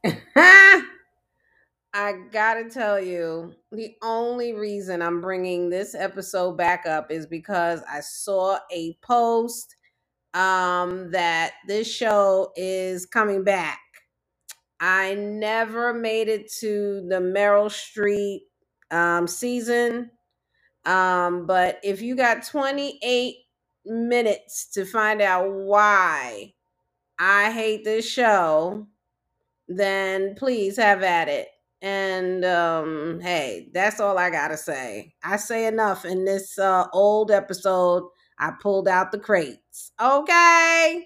I gotta tell you, the only reason I'm bringing this episode back up is because I saw a post that this show is coming back. I never made it to the Meryl Streep season. But if you got 28 minutes to find out why I hate this show, then please have at it. And hey, that's all I gotta say. I say enough in this old episode. I pulled out the crates. Okay.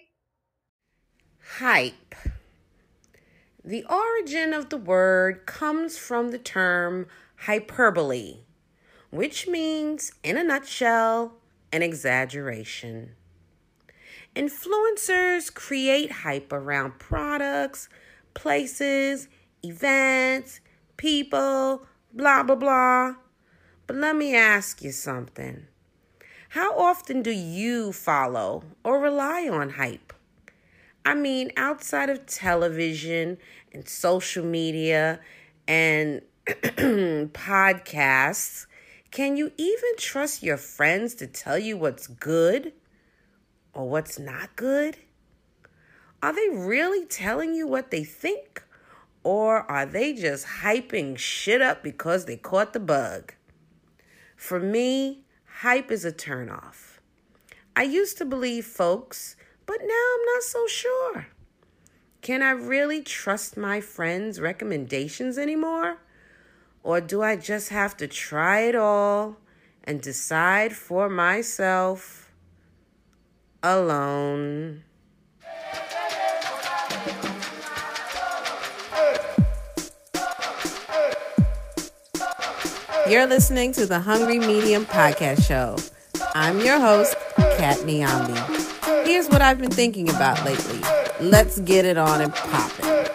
Hype. The origin of the word comes from the term hyperbole, which means, in a nutshell, an exaggeration. Influencers create hype around products, places, events, people, blah, blah, blah. But let me ask you something. How often do you follow or rely on hype? I mean, outside of television and social media and podcasts, can you even trust your friends to tell you what's good or what's not good? Are they really telling you what they think? Or are they just hyping shit up because they caught the bug? For me, hype is a turnoff. I used to believe folks, but now I'm not so sure. Can I really trust my friends' recommendations anymore? Or do I just have to try it all and decide for myself alone? You're listening to the Hungry Medium Podcast Show. I'm your host, Kat Niambi. Here's what I've been thinking about lately. Let's get it on and pop it.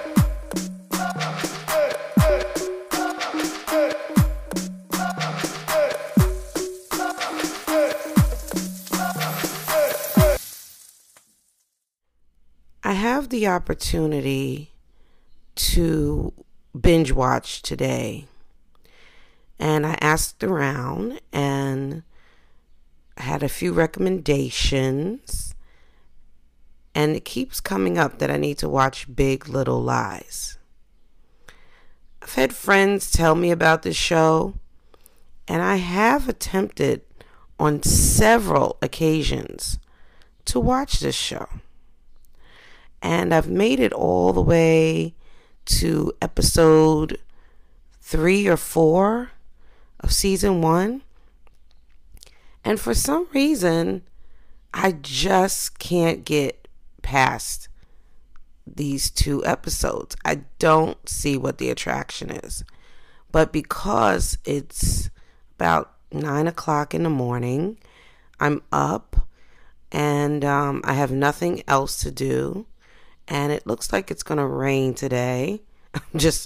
I have the opportunity to binge watch today. And I asked around and had a few recommendations. And it keeps coming up that I need to watch Big Little Lies. I've had friends tell me about this show. And I have attempted on several occasions to watch this show. And I've made it all the way to episode 3 or 4 of season 1. And for some reason, I just can't get past these 2 episodes. I don't see what the attraction is. But because it's about 9 o'clock in the morning, I'm up and I have nothing else to do. And it looks like it's going to rain today. I'm just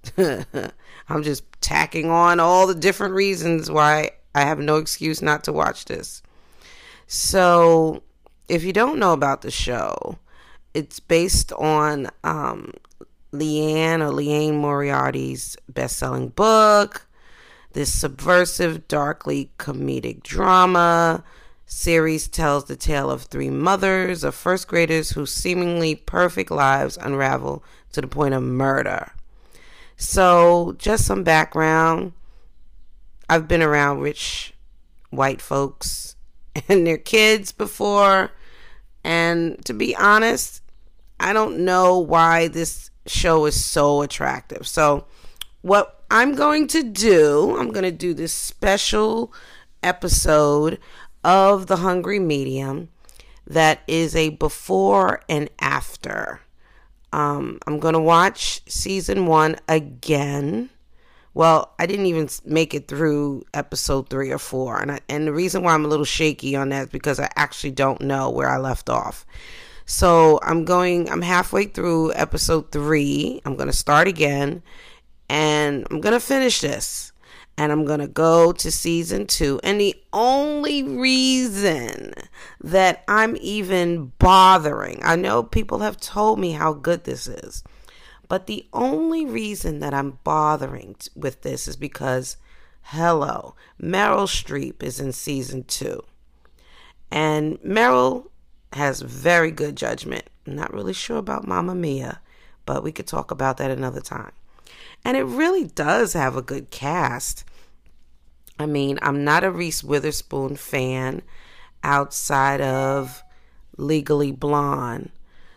tacking on all the different reasons why I have no excuse not to watch this. So, if you don't know about the show, it's based on Liane Moriarty's best-selling book. This subversive, darkly comedic drama series tells the tale of 3 mothers of first graders whose seemingly perfect lives unravel to the point of murder. So, just some background. I've been around rich white folks and their kids before. And to be honest, I don't know why this show is so attractive. So, what I'm going to do this special episode of The Hungry Medium that is a before and after. I'm going to watch season 1 again. Well, I didn't even make it through episode 3 or 4. And the reason why I'm a little shaky on that is because I actually don't know where I left off. So I'm halfway through episode 3. I'm going to start again. And I'm going to finish this. And I'm going to go to season 2. And the only reason that I'm even bothering, I know people have told me how good this is, But the only reason that I'm bothering with this is because, hello, Meryl Streep is in season 2. And Meryl has very good judgment. I'm not really sure about Mamma Mia, but we could talk about that another time. And it really does have a good cast. I mean, I'm not a Reese Witherspoon fan outside of Legally Blonde.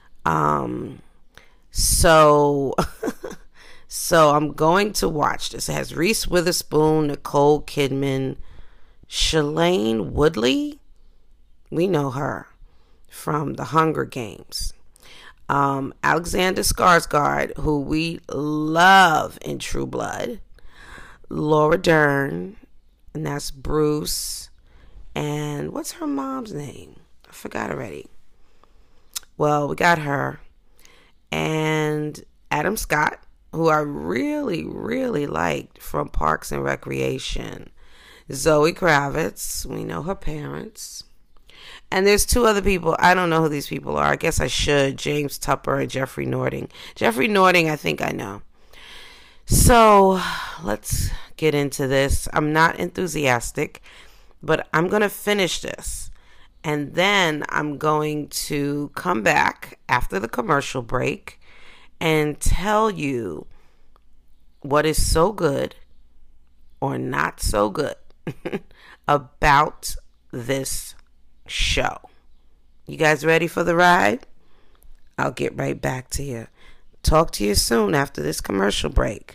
So I'm going to watch this. It has Reese Witherspoon, Nicole Kidman, Shailene Woodley. We know her from The Hunger Games. Alexander Skarsgård, who we love in True Blood. Laura Dern, and that's Bruce. And what's her mom's name? I forgot already. Well, we got her. And Adam Scott, who I really, really liked from Parks and Recreation. Zoe Kravitz, we know her parents. And there's 2 other people. I don't know who these people are. I guess I should. James Tupper and Jeffrey Nording. Jeffrey Nording, I think I know. So let's get into this. I'm not enthusiastic, but I'm going to finish this. And then I'm going to come back after the commercial break and tell you what is so good or not so good about this show. You guys ready for the ride? I'll get right back to you. Talk to you soon after this commercial break.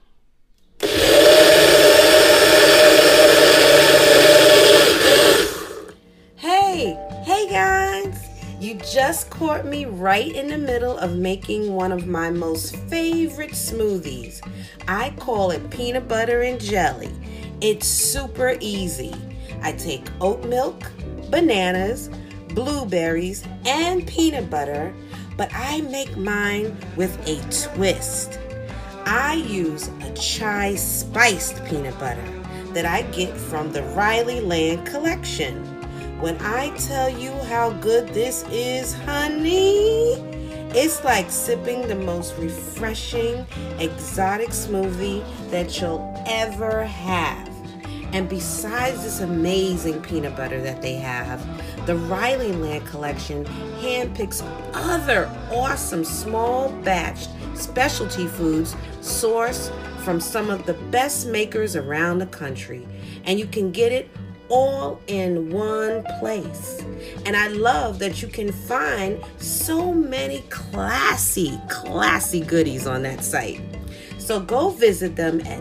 Hey guys! You just caught me right in the middle of making one of my most favorite smoothies. I call it peanut butter and jelly. It's super easy. I take oat milk, bananas, blueberries, and peanut butter, but I make mine with a twist. I use a chai spiced peanut butter that I get from the Riley Land collection. When I tell you how good this is, honey, it's like sipping the most refreshing, exotic smoothie that you'll ever have. And besides this amazing peanut butter that they have, the Riley Land collection handpicks other awesome small batch specialty foods sourced from some of the best makers around the country. And you can get it all in one place. And I love that you can find so many classy goodies on that site. So go visit them at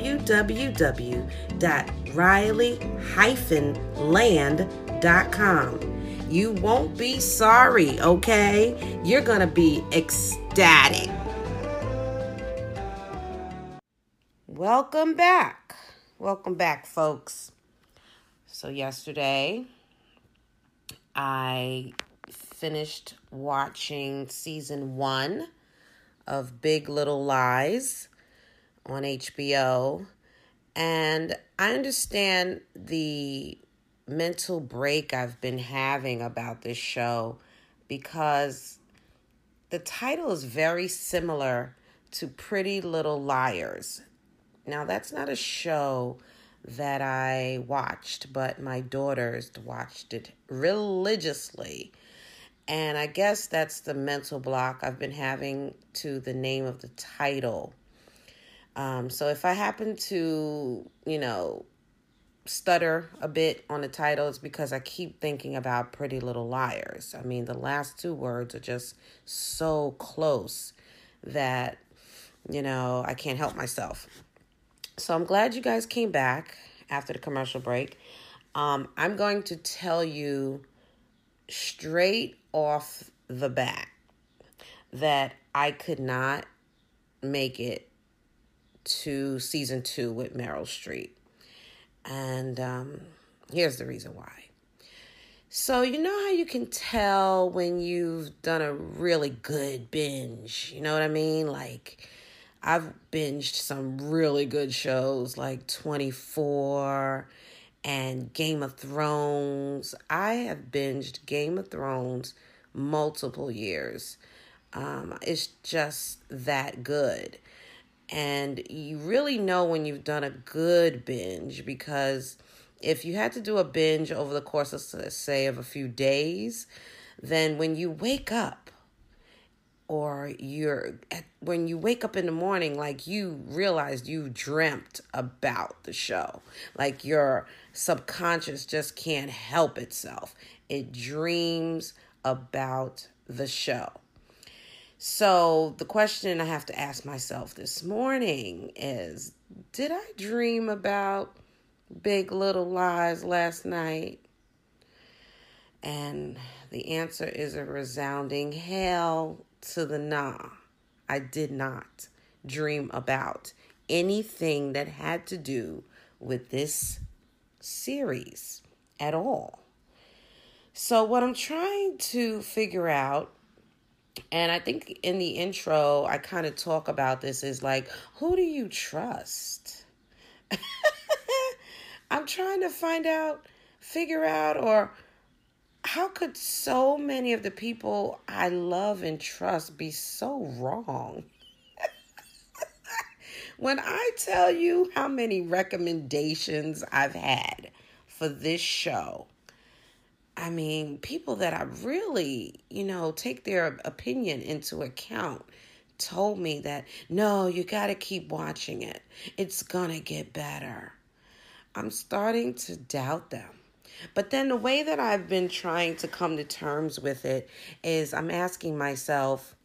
www.riley-land.com. You won't be sorry, okay? You're gonna be ecstatic. Welcome back, folks. So yesterday, I finished watching season 1 of Big Little Lies on HBO. And I understand the mental break I've been having about this show because the title is very similar to Pretty Little Liars. Now, that's not a show that I watched, but my daughters watched it religiously. And I guess that's the mental block I've been having to the name of the title. So if I happen to, stutter a bit on the title, it's because I keep thinking about Pretty Little Liars. I mean, the last 2 words are just so close that, I can't help myself. So I'm glad you guys came back after the commercial break. I'm going to tell you straight off the bat that I could not make it to season 2 with Meryl Streep. And here's the reason why. So you know how you can tell when you've done a really good binge? You know what I mean? Like, I've binged some really good shows like 24 and Game of Thrones. I have binged Game of Thrones multiple years. It's just that good. And you really know when you've done a good binge, because if you had to do a binge over the course of, say, of a few days, then when you wake up, or when you wake up in the morning, like, you realized you dreamt about the show. Like, your subconscious just can't help itself. It dreams about the show. So the question I have to ask myself this morning is, did I dream about Big Little Lies last night? And the answer is a resounding hell to the nah. I did not dream about anything that had to do with this series at all. So what I'm trying to figure out, and I think in the intro I kind of talk about this, is like, who do you trust? I'm trying to figure out, or how could so many of the people I love and trust be so wrong? When I tell you how many recommendations I've had for this show, I mean, people that I really, take their opinion into account told me that, no, you got to keep watching it. It's going to get better. I'm starting to doubt them. But then the way that I've been trying to come to terms with it is I'm asking myself,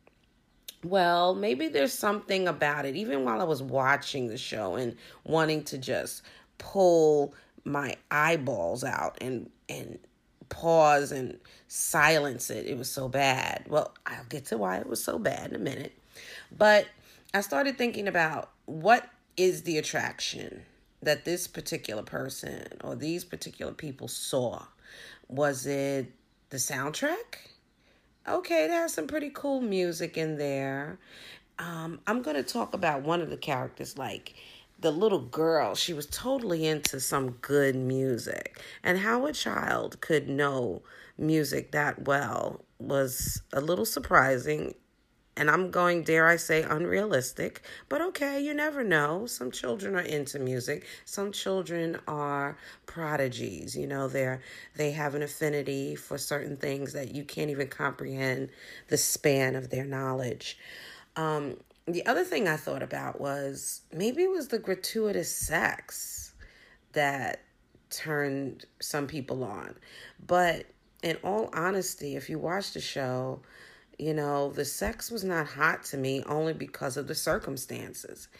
well, maybe there's something about it. Even while I was watching the show and wanting to just pull my eyeballs out and pause and silence it. It was so bad. Well, I'll get to why it was so bad in a minute. But I started thinking about, what is the attraction that this particular person or these particular people saw? Was it the soundtrack? Okay, it has some pretty cool music in there. I'm going to talk about one of the characters, like the little girl. She was totally into some good music. And how a child could know music that well was a little surprising. And I'm going, dare I say, unrealistic. But okay, you never know. Some children are into music. Some children are prodigies. They have an affinity for certain things that you can't even comprehend the span of their knowledge. The other thing I thought about was, maybe it was the gratuitous sex that turned some people on. But in all honesty, if you watch the show, the sex was not hot to me, only because of the circumstances,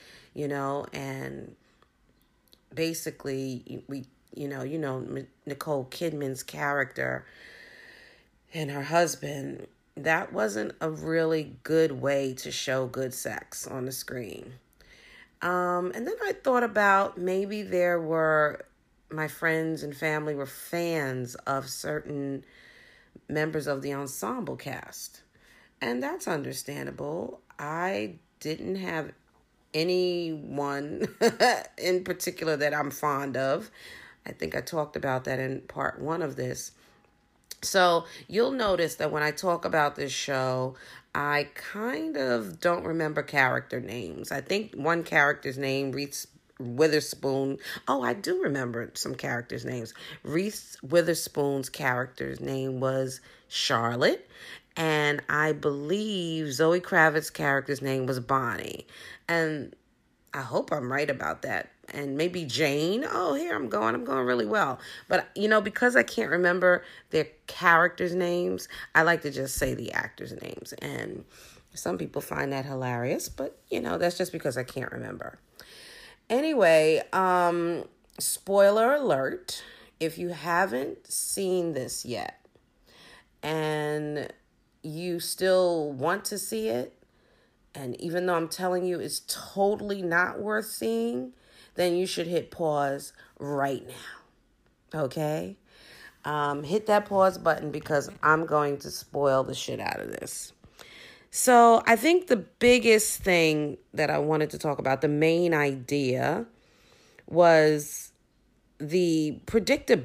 and basically Nicole Kidman's character and her husband, that wasn't a really good way to show good sex on the screen. And then I thought about, maybe my friends and family were fans of certain members of the ensemble cast. And that's understandable. I didn't have anyone in particular that I'm fond of. I think I talked about that in part 1 of this. So you'll notice that when I talk about this show, I kind of don't remember character names. I think one character's name, Reese Witherspoon. Oh, I do remember some characters' names. Reese Witherspoon's character's name was Charlotte. And I believe Zoe Kravitz's character's name was Bonnie. And I hope I'm right about that. And maybe Jane. Oh, here I'm going really well. But, because I can't remember their characters' names, I like to just say the actors' names. And some people find that hilarious. But, that's just because I can't remember. Anyway, spoiler alert. If you haven't seen this yet, and you still want to see it, and even though I'm telling you it's totally not worth seeing, then you should hit pause right now. Okay? Hit that pause button, because I'm going to spoil the shit out of this. So I think the biggest thing that I wanted to talk about, the main idea, was the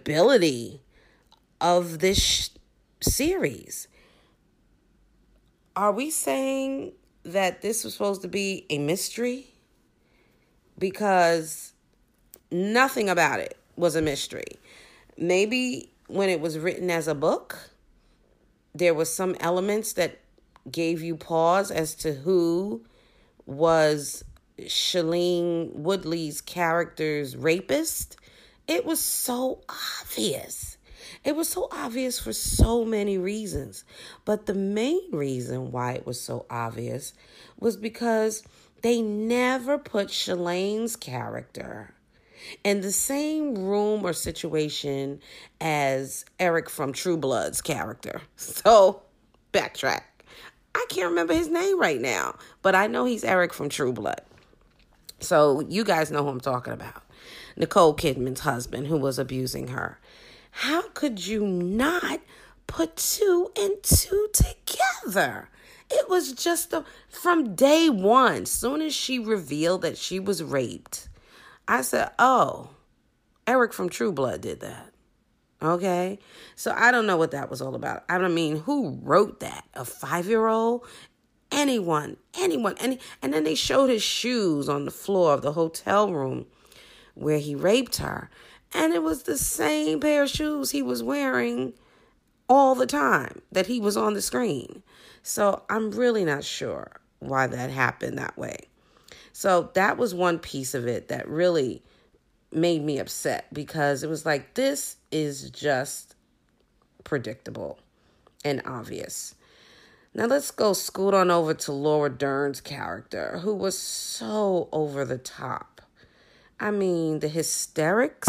predictability of this series. are we saying that this was supposed to be a mystery? Because nothing about it was a mystery. Maybe when it was written as a book, there was some elements that gave you pause as to who was Shailene Woodley's character's rapist. It was so obvious. It was so obvious for so many reasons. But the main reason why it was so obvious was because they never put Shailene's character in the same room or situation as Eric from True Blood's character. So, backtrack. I can't remember his name right now, but I know he's Eric from True Blood. So, you guys know who I'm talking about. Nicole Kidman's husband who was abusing her. How could you not put two and two together? It was just from day one, soon as she revealed that she was raped, I said, oh, Eric from True Blood did that. Okay? So I don't know what that was all about. I don't mean, who wrote that? A 5-year-old? Anyone. And then they showed his shoes on the floor of the hotel room where he raped her. And it was the same pair of shoes he was wearing all the time that he was on the screen. So I'm really not sure why that happened that way. So that was one piece of it that really made me upset, because it was like, this is just predictable and obvious. Now let's go scoot on over to Laura Dern's character, who was so over the top. I mean, the hysterics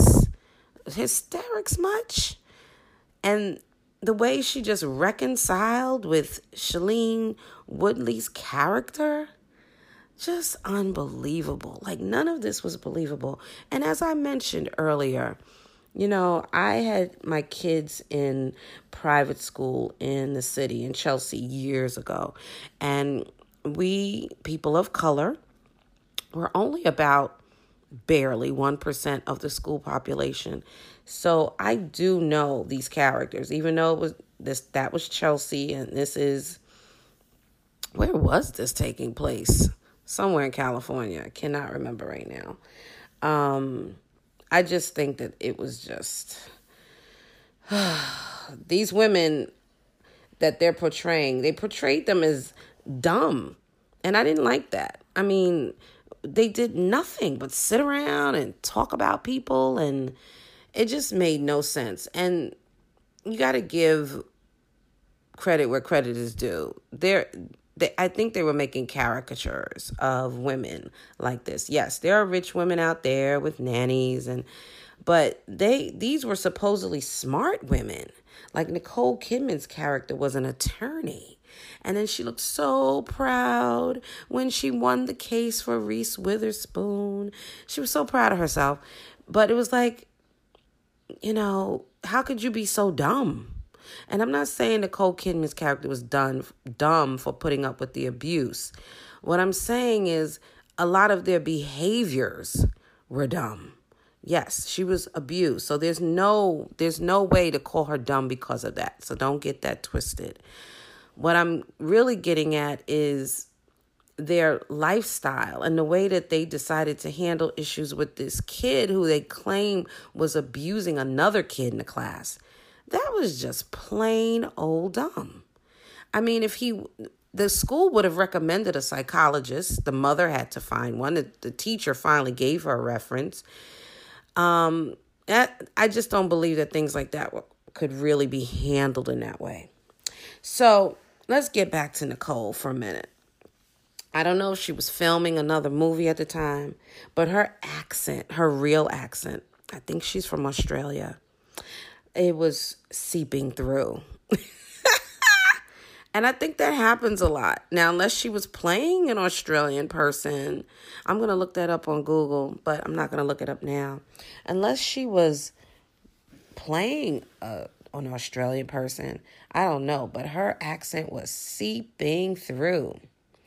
much? And the way she just reconciled with Shailene Woodley's character, just unbelievable. Like, none of this was believable. And as I mentioned earlier, you know, I had my kids in private school in the city, in Chelsea, years ago. And we, people of color, were only about barely 1% of the school population. So I do know these characters, even though it was that was Chelsea, and this is, where was this taking place? Somewhere in California. I cannot remember right now. I just think that it was just these women that they're portraying, they portrayed them as dumb. And I didn't like that. I mean, they did nothing but sit around and talk about people, and it just made no sense. And you got to give credit where credit is due. I think they were making caricatures of women like this. Yes, there are rich women out there with nannies, but these were supposedly smart women. Like Nicole Kidman's character was an attorney. And then she looked so proud when she won the case for Reese Witherspoon. She was so proud of herself. But it was like, you know, how could you be so dumb? And I'm not saying Nicole Kidman's character was dumb for putting up with the abuse. What I'm saying is a lot of their behaviors were dumb. Yes, she was abused. So there's no way to call her dumb because of that. So don't get that twisted. What I'm really getting at is their lifestyle and the way that they decided to handle issues with this kid who they claim was abusing another kid in the class. That was just plain old dumb. I mean, the school would have recommended a psychologist. The mother had to find one. The teacher finally gave her a reference. I just don't believe that things like that could really be handled in that way. So let's get back to Nicole for a minute. I don't know if she was filming another movie at the time, but her accent, her real accent, I think she's from Australia, it was seeping through. And I think that happens a lot. Now, unless she was playing an Australian person, I'm going to look that up on Google, but I'm not going to look it up now. Unless she was playing an Australian person, I don't know, but her accent was seeping through.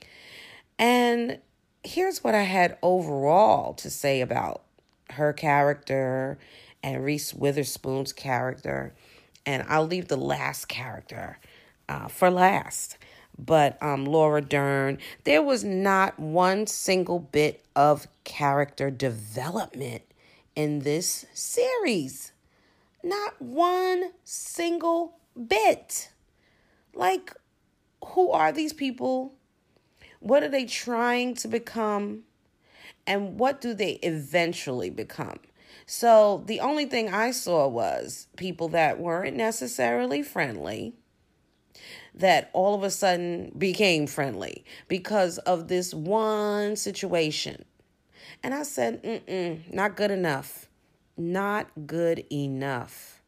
And here's what I had overall to say about her character and Reese Witherspoon's character. And I'll leave the last character for last. but Laura Dern, there was not one single bit of character development in this series. Not one single bit. Like, who are these people? What are they trying to become? And what do they eventually become? So the only thing I saw was people that weren't necessarily friendly, that all of a sudden became friendly because of this one situation. And I said, not good enough. Not good enough.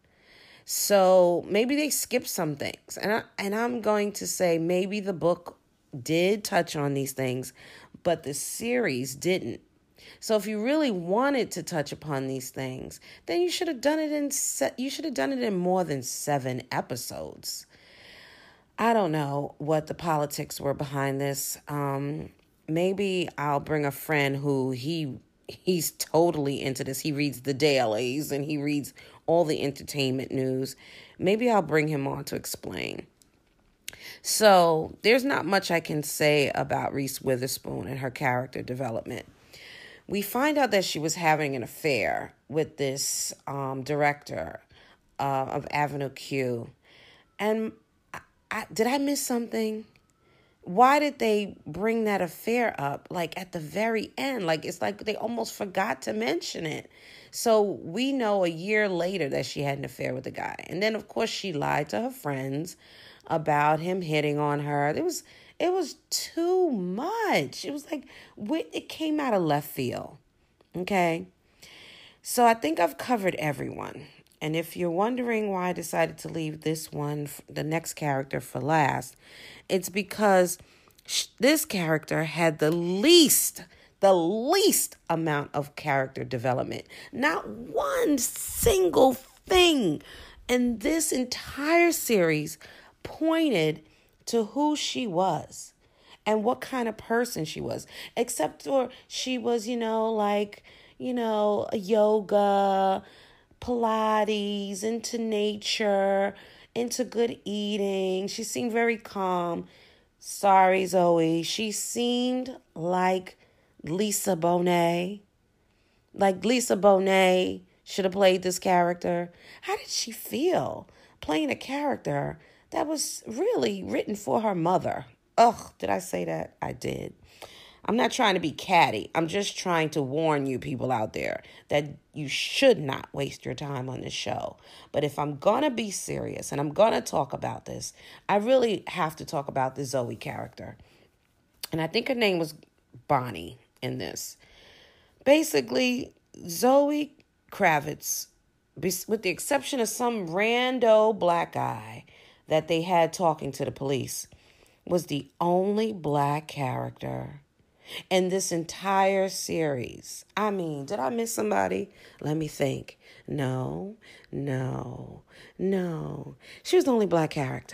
So maybe they skipped some things. And I'm going to say maybe the book did touch on these things, but the series didn't. So if you really wanted to touch upon these things, then you should have done it in more than 7 episodes. I don't know what the politics were behind this. Maybe I'll bring a friend who he's totally into this. He reads the dailies and he reads all the entertainment news. Maybe I'll bring him on to explain. So there's not much I can say about Reese Witherspoon and her character development. We find out that she was having an affair with this director of Avenue Q. And did I miss something? Why did they bring that affair up, like, at the very end? Like, it's like they almost forgot to mention it. So we know a year later that she had an affair with the guy. And then, of course, she lied to her friends about him hitting on her. It was too much. It was like, it came out of left field. Okay? So I think I've covered everyone. And if you're wondering why I decided to leave this one, the next character, for last, it's because this character had the least amount of character development. Not one single thing in this entire series pointed to who she was and what kind of person she was, except for she was, yoga, Pilates, into nature, into good eating. She seemed very calm. Sorry, Zoe. She seemed like Lisa Bonet. Like Lisa Bonet should have played this character. How did she feel playing a character that was really written for her mother? Ugh, did I say that? I did. I'm not trying to be catty. I'm just trying to warn you people out there that you should not waste your time on this show. But if I'm going to be serious and I'm going to talk about this, I really have to talk about the Zoe character. And I think her name was Bonnie in this. Basically, Zoe Kravitz, with the exception of some rando black guy that they had talking to the police, was the only black character in this entire series. I mean, did I miss somebody? Let me think. No. She was the only black character.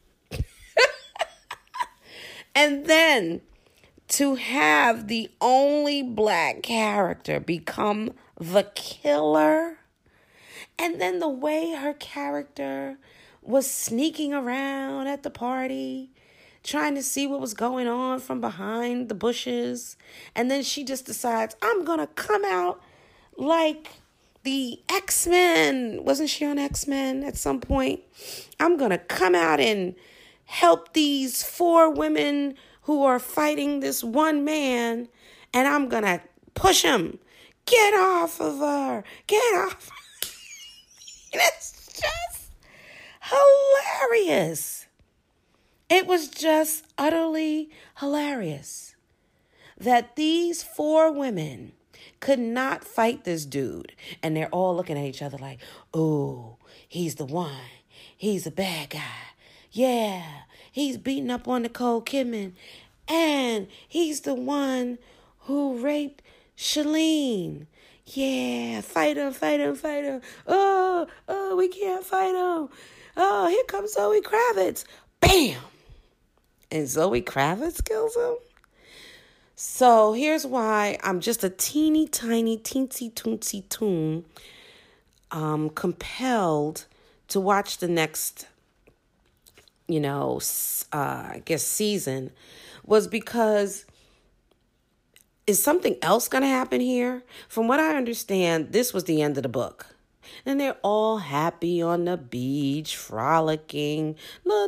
And then to have the only black character become the killer, and then the way her character was sneaking around at the party, trying to see what was going on from behind the bushes. And then she just decides, I'm going to come out like the X-Men. Wasn't she on X-Men at some point? I'm going to come out and help these 4 women who are fighting this one man. And I'm going to push him. Get off of her. Get off. It's just hilarious. It was just utterly hilarious that these 4 women could not fight this dude. And they're all looking at each other like, oh, he's the one. He's a bad guy. Yeah, he's beating up on Nicole Kidman. And he's the one who raped Shalene. Yeah, fight him. Oh, we can't fight him. Oh, here comes Zoe Kravitz. Bam! And Zoe Kravitz kills him? So here's why I'm just a teeny tiny, teensy toonsy toon compelled to watch the next I guess season, was because is something else going to happen here? From what I understand, this was the end of the book. And they're all happy on the beach, frolicking.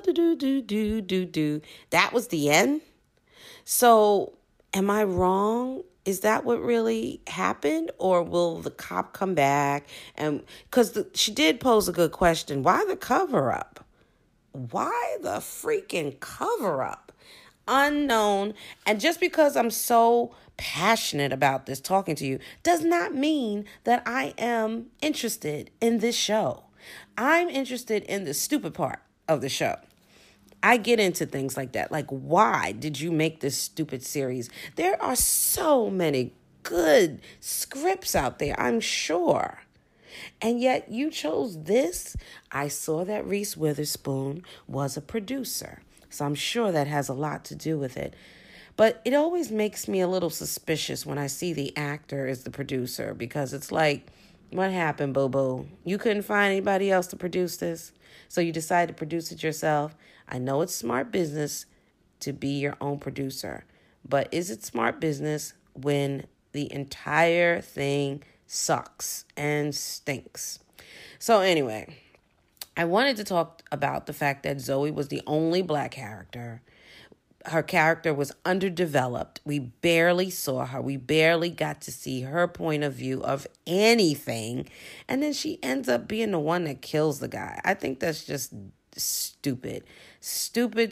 That was the end? So, am I wrong? Is that what really happened? Or will the cop come back? And because she did pose a good question. Why the cover-up? Why the freaking cover-up? Unknown. And just because I'm so passionate about this, talking to you, does not mean that I am interested in this show. I'm interested in the stupid part of the show. I get into things like that. Like, why did you make this stupid series? There are so many good scripts out there, I'm sure. And yet you chose this. I saw that Reese Witherspoon was a producer. So I'm sure that has a lot to do with it. But it always makes me a little suspicious when I see the actor as the producer, because it's like, what happened, boo-boo? You couldn't find anybody else to produce this, so you decided to produce it yourself. I know it's smart business to be your own producer, but is it smart business when the entire thing sucks and stinks? So anyway, I wanted to talk about the fact that Zoe was the only black character. Her character was underdeveloped. We barely saw her. We barely got to see her point of view of anything. And then she ends up being the one that kills the guy. I think that's just stupid. Stupid.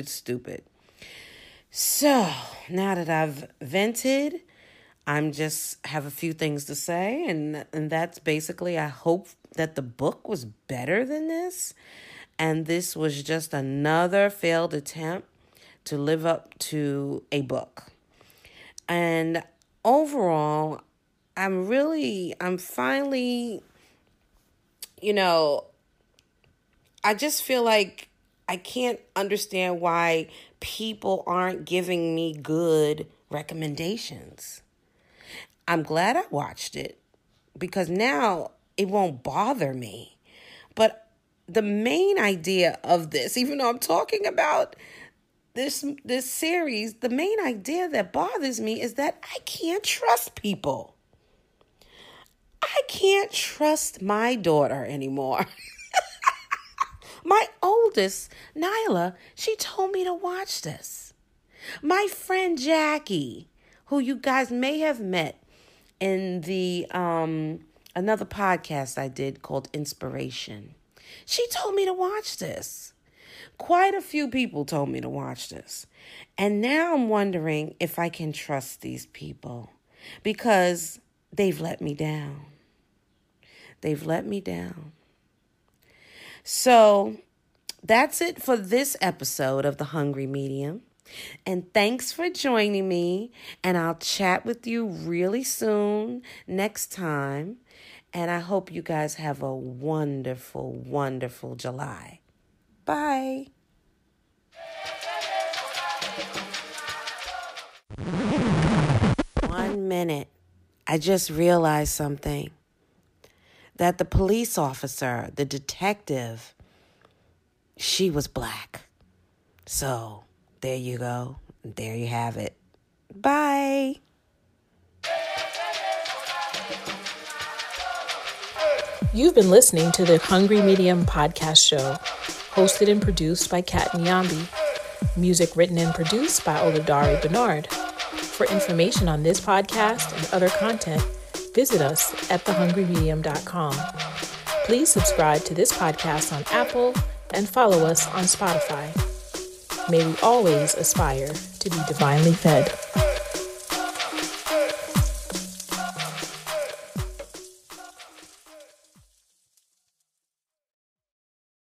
So now that I've vented, I'm just have a few things to say. And that's basically, I hope that the book was better than this. And this was just another failed attempt to live up to a book. And overall, I'm finally, I just feel like I can't understand why people aren't giving me good recommendations. I'm glad I watched it because now it won't bother me. But the main idea of this, even though I'm talking about this series, the main idea that bothers me is that I can't trust people. I can't trust my daughter anymore. My oldest, Nyla, she told me to watch this. My friend Jackie, who you guys may have met in the another podcast I did called Inspiration, she told me to watch this. Quite a few people told me to watch this. And now I'm wondering if I can trust these people because they've let me down. They've let me down. So that's it for this episode of The Hungry Medium. And thanks for joining me. And I'll chat with you really soon next time. And I hope you guys have a wonderful, wonderful July. Bye. 1 minute. I just realized something. That the police officer, the detective, she was black. So, there you go. There you have it. Bye. You've been listening to the Hungry Medium podcast show, hosted and produced by Kat Nyambi. Music written and produced by Oludari Bernard. For information on this podcast and other content, visit us at thehungrymedium.com. Please subscribe to this podcast on Apple and follow us on Spotify. May we always aspire to be divinely fed.